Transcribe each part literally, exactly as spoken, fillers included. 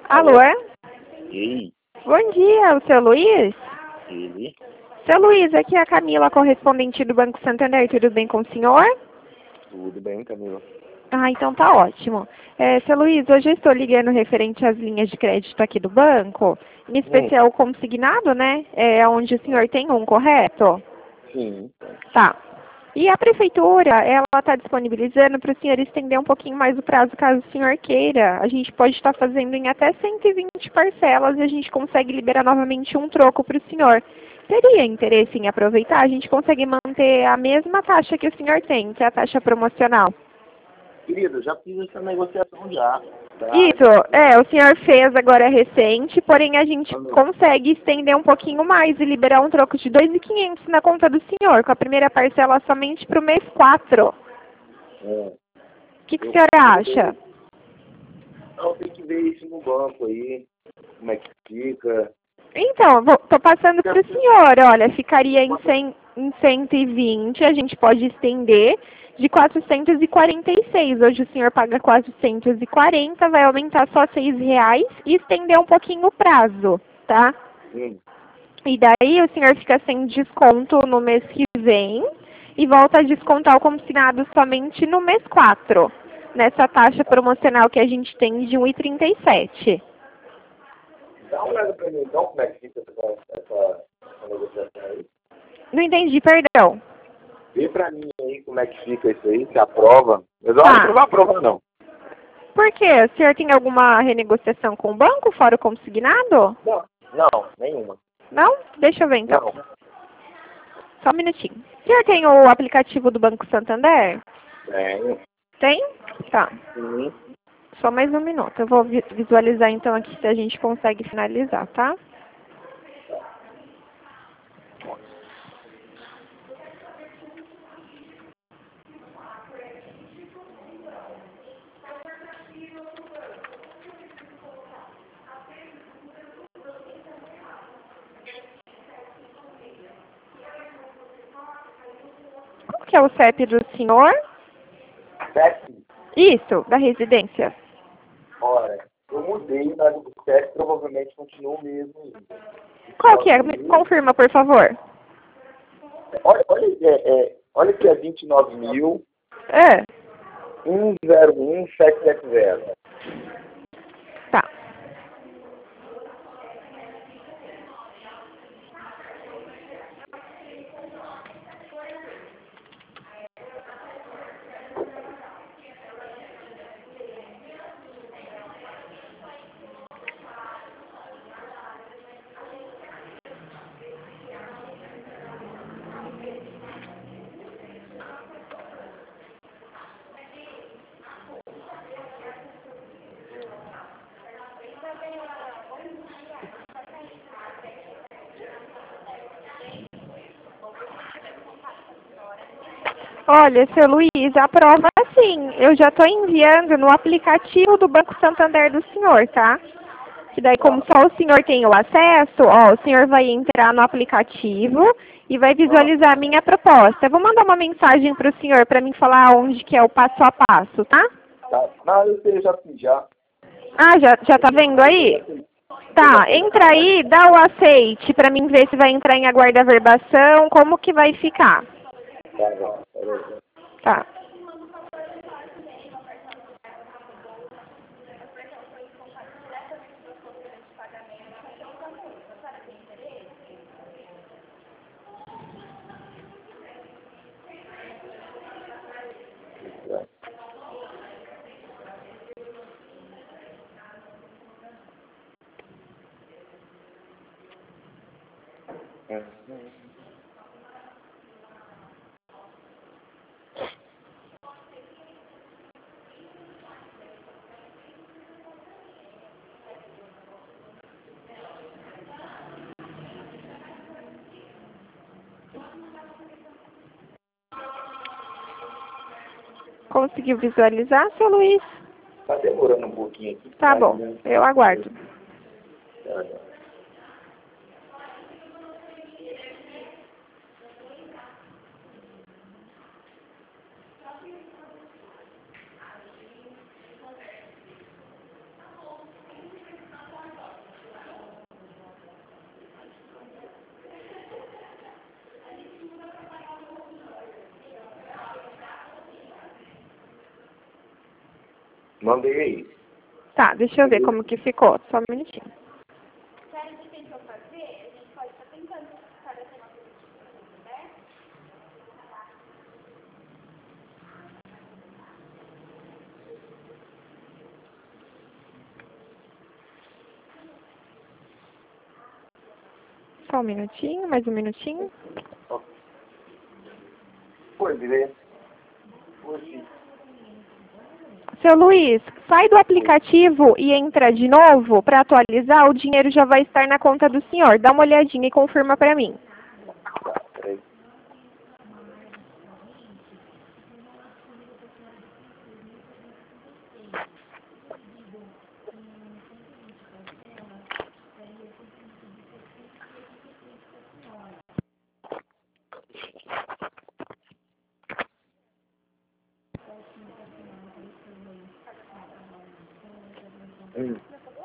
Alô? Ei, Bom dia, o seu Luiz? ele? Seu Luiz, aqui é a Camila, correspondente do Banco Santander. Tudo bem com o senhor? Tudo bem, Camila? Ah, então tá ótimo. É, seu Luiz, hoje eu estou ligando referente às linhas de crédito aqui do banco, em especial o consignado, né? É onde o senhor tem um, correto? Sim. Tá. E a prefeitura, ela está disponibilizando para o senhor estender um pouquinho mais o prazo, caso o senhor queira. A gente pode estar fazendo em até cento e vinte parcelas e a gente consegue liberar novamente um troco para o senhor. Teria interesse em aproveitar? A gente consegue manter a mesma taxa que o senhor tem, que é a taxa promocional. Querido, já fiz essa negociação já. Tá? Isso, é, o senhor fez agora recente, porém a gente consegue estender um pouquinho mais e liberar um troco de dois mil e quinhentos na conta do senhor, com a primeira parcela somente para o mês quatro. É. O que, que o senhor acha? Não, tem que ver isso no banco aí, como é que fica. Então, vou, tô passando para o senhor, olha, ficaria em, cem, em cento e vinte, a gente pode estender de quatrocentos e quarenta e seis. Hoje o senhor paga quatrocentos e quarenta, vai aumentar só seis reais e estender um pouquinho o prazo, tá? Hum. E daí o senhor fica sem desconto no mês que vem e volta a descontar o consignado somente no mês quatro, nessa taxa promocional que a gente tem de um real e trinta e sete. Dá uma olhada pra mim então, como é que fica essa, essa, essa negociação aí. Não entendi, perdão. Vê pra mim aí como é que fica isso aí, se aprova. Mas eu Tá. acho que não vai aprovar não. Por quê? O senhor tem alguma renegociação com o banco, fora o consignado? Não, não, nenhuma. Não? Deixa eu ver então. Não. Só um minutinho. O senhor tem o aplicativo do Banco Santander? Tenho. Tem? Tá. Sim. Só mais um minuto. Eu vou vi- visualizar então aqui se a gente consegue finalizar, tá? Qual que é o C E P do senhor? Sete. Isso, da residência. Olha, eu mudei, mas o sete provavelmente continua o mesmo ainda. Qual que é? Me confirma, por favor. Olha, olha, é, é, olha que é vinte e nove mil, É. cento e um, setecentos e setenta. Tá. Olha, seu Luiz, a prova sim. Eu já estou enviando no aplicativo do Banco Santander do senhor, tá? Que daí, como só o senhor tem o acesso, ó, o senhor vai entrar no aplicativo e vai visualizar a minha proposta. Eu vou mandar uma mensagem para o senhor para mim falar onde que é o passo a passo, tá? Tá? Não, eu sei, eu já fiz já. Ah, já, já tá vendo aí? Tá, entra aí, dá o aceite para mim ver se vai entrar em aguarda-verbação, como que vai ficar. Tá bom, peraí. Tá. Uhum. Conseguiu visualizar, seu Luiz? Tá demorando um pouquinho aqui. Tá bom, eu aguardo. Tá, tá. Mandei aí. Tá, deixa eu ver como que ficou. Só um minutinho. Só um minutinho, mais um minutinho. Pois é. Pois. Seu Luiz, sai do aplicativo e entra de novo para atualizar. O dinheiro já vai estar na conta do senhor. Dá uma olhadinha e confirma para mim. Tá, peraí. Hum.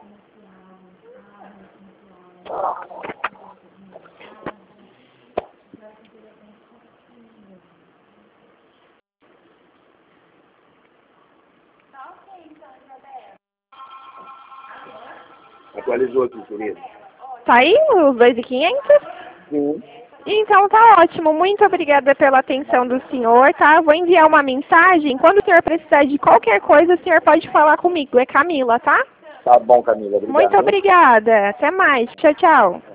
Atualizou aqui, querido. Tá aí os dois mil e quinhentos? Sim. Então tá ótimo. Muito obrigada pela atenção do senhor, tá? Vou enviar uma mensagem. Quando o senhor precisar de qualquer coisa, o senhor pode falar comigo. É Camila, tá? Tá bom, Camila. Obrigado. Muito obrigada. Até mais. Tchau, tchau.